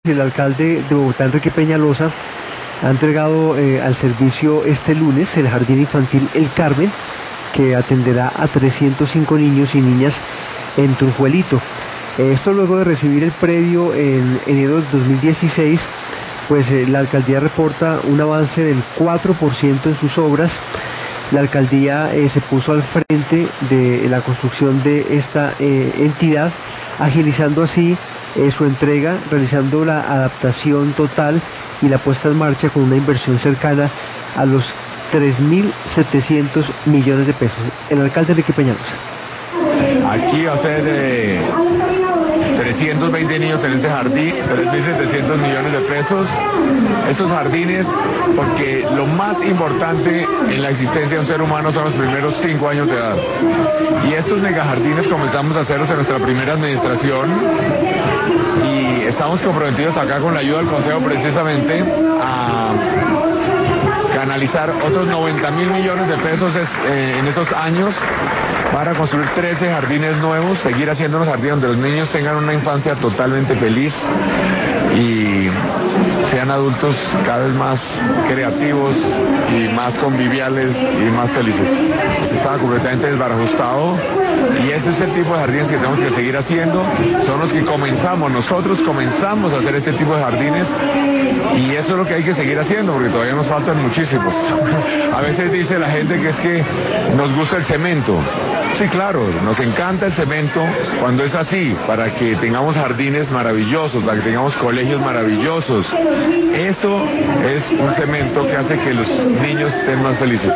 El alcalde de Bogotá, Enrique Peñalosa, ha entregado al servicio este lunes el Jardín Infantil El Carmen, que atenderá a 305 niños y niñas en Turjuelito. Esto luego de recibir el predio en enero del 2016, pues la alcaldía reporta un avance del 4% en sus obras. La alcaldía se puso al frente de la construcción de esta entidad, agilizando así su entrega, realizando la adaptación total y la puesta en marcha con una inversión cercana a los 3.700 millones de pesos. El alcalde Enrique Peñalosa. Aquí va a ser 320 niños en este jardín, 3.700 millones de pesos. Esos jardines, porque lo más importante en la existencia de un ser humano son los primeros 5 años de edad. Y estos megajardines comenzamos a hacerlos en nuestra primera administración y estamos comprometidos acá con la ayuda del Consejo precisamente a canalizar otros 90.000 millones de pesos en esos años para construir 13 jardines nuevos, seguir haciendo unos jardines donde los niños tengan una infancia totalmente feliz y sean adultos cada vez más creativos y más conviviales y más felices. Estaba completamente desbarajustado y ese es el tipo de jardines que tenemos que seguir haciendo. Son los que nosotros comenzamos a hacer este tipo de jardines y eso es lo que hay que seguir haciendo porque todavía nos faltan muchísimos. A veces dice la gente que es que nos gusta el cemento. Sí, claro, nos encanta el cemento cuando es así, para que tengamos jardines maravillosos, para que tengamos colegios maravillosos. Eso es un cemento que hace que los niños estén más felices.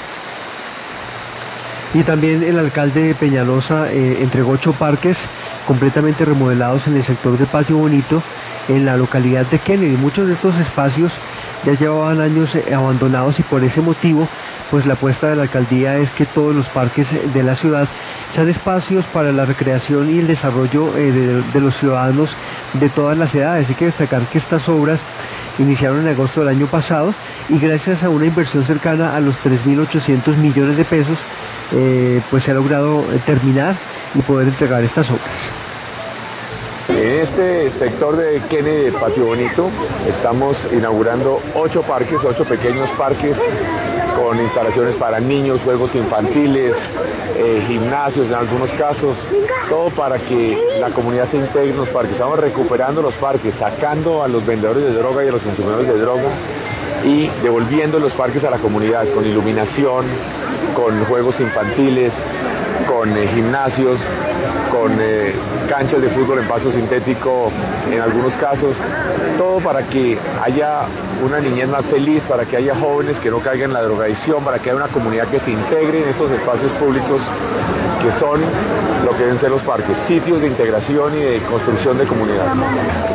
Y también el alcalde Peñalosa entregó 8 parques completamente remodelados en el sector de Patio Bonito, en la localidad de Kennedy. Muchos de estos espacios ya llevaban años abandonados y por ese motivo pues la apuesta de la alcaldía es que todos los parques de la ciudad sean espacios para la recreación y el desarrollo de los ciudadanos de todas las edades. Hay que destacar que estas obras iniciaron en agosto del año pasado y gracias a una inversión cercana a los 3.800 millones de pesos pues se ha logrado terminar y poder entregar estas obras. En este sector de Kennedy, de Patio Bonito, estamos inaugurando 8 parques, 8 pequeños parques con instalaciones para niños, juegos infantiles, gimnasios en algunos casos, todo para que la comunidad se integre en los parques. Estamos recuperando los parques, sacando a los vendedores de droga y a los consumidores de droga y devolviendo los parques a la comunidad con iluminación, con juegos infantiles, con gimnasios, con canchas de fútbol en pasto sintético en algunos casos, todo para que haya una niñez más feliz, para que haya jóvenes que no caigan en la drogadicción, para que haya una comunidad que se integre en estos espacios públicos que son lo que deben ser los parques, sitios de integración y de construcción de comunidad.